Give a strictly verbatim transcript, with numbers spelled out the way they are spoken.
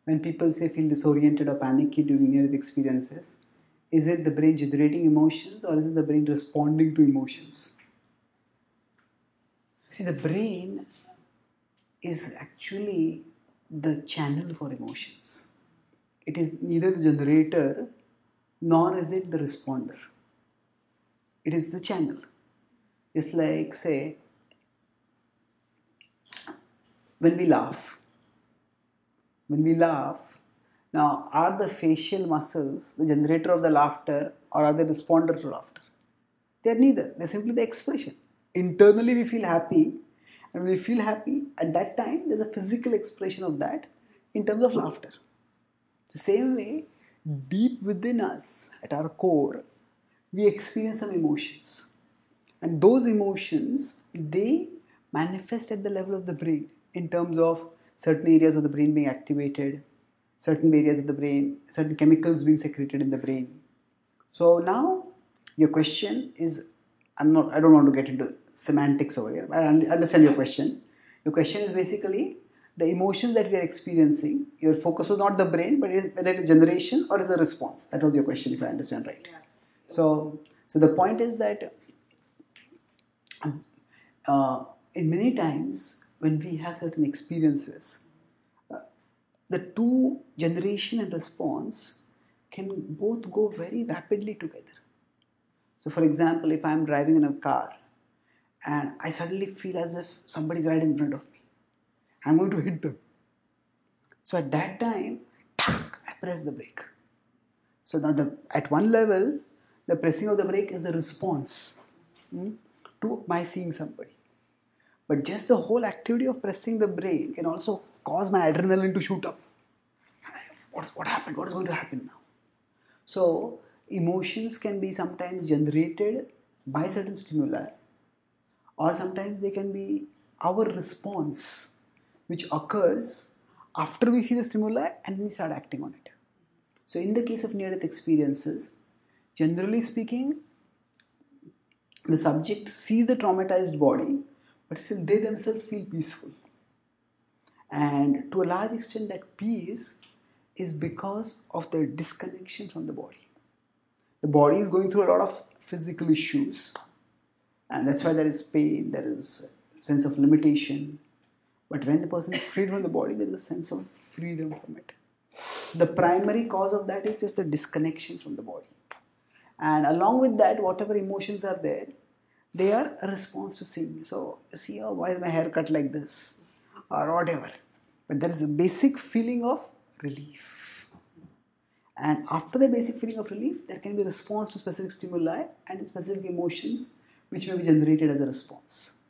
When people say feel disoriented or panicky during near-death experiences, is it the brain generating emotions or is it the brain responding to emotions? See, the brain is actually the channel for emotions. It is neither the generator nor is it the responder. It is the channel. It's like, say, when we laugh. When we laugh, now are the facial muscles the generator of the laughter or are they responder to laughter? They are neither. They're simply the expression. Internally we feel happy, and when we feel happy, at that time there's a physical expression of that in terms of laughter. The same way, deep within us, at our core, we experience some emotions. And those emotions, they manifest at the level of the brain in terms of certain areas of the brain being activated, certain areas of the brain, certain chemicals being secreted in the brain. So now your question is, I'm not, I don't want to get into semantics over here, but I understand your question. Your question is basically the emotions that we are experiencing. Your focus was not the brain, but whether it is generation or is the response. That was your question, if I understand right. Yeah. So, so the point is that uh, in many times when we have certain experiences, uh, the two generation and response can both go very rapidly together. So for example, if I am driving in a car and I suddenly feel as if somebody is right in front of me, I'm going to hit them. So at that time, I press the brake. So now the, at one level, the pressing of the brake is the response hmm, to my seeing somebody. But just the whole activity of pressing the brake can also cause my adrenaline to shoot up. What's, what happened? What is going to happen now? So emotions can be sometimes generated by certain stimuli, or sometimes they can be our response which occurs after we see the stimuli and we start acting on it. So in the case of near-death experiences, generally speaking, the subject sees the traumatized body, but still they themselves feel peaceful. And to a large extent, that peace is because of the disconnection from the body. The body is going through a lot of physical issues, and that's why there is pain, there is a sense of limitation. But when the person is freed from the body, there is a sense of freedom from it. The primary cause of that is just the disconnection from the body. And along with that, whatever emotions are there, they are a response to seeing. So, you see, oh, why is my hair cut like this? Or whatever. But there is a basic feeling of relief. And after the basic feeling of relief, there can be a response to specific stimuli and specific emotions which may be generated as a response.